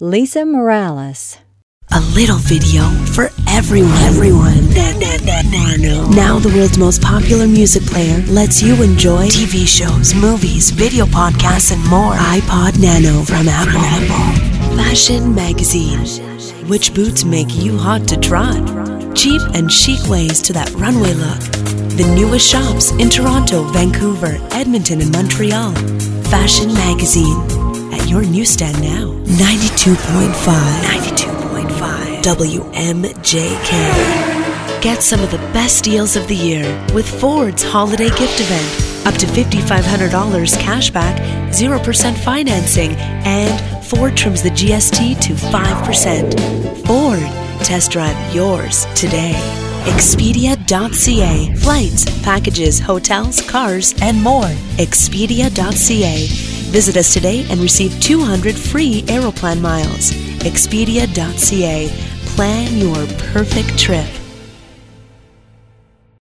Lisa Morales. A little video for everyone. Now the world's most popular music player lets you enjoy TV shows, movies, video podcasts, and more. iPod Nano from Apple. Fashion Magazine. Which boots make you hot to trot? Cheap and chic ways to that runway look. The newest shops in Toronto, Vancouver, Edmonton, and Montreal. Fashion Magazine. At your newsstand now. 92.5 WMJK. Get some of the best deals of the year with Ford's Holiday Gift Event. Up to $5,500 cashback, 0% financing, and Ford trims the GST to 5%. Ford. Test drive yours today. Expedia.ca. Flights, packages, hotels, cars, and more. Expedia.ca. Visit us today and receive 200 free Aeroplan miles. Expedia.ca. Plan your perfect trip.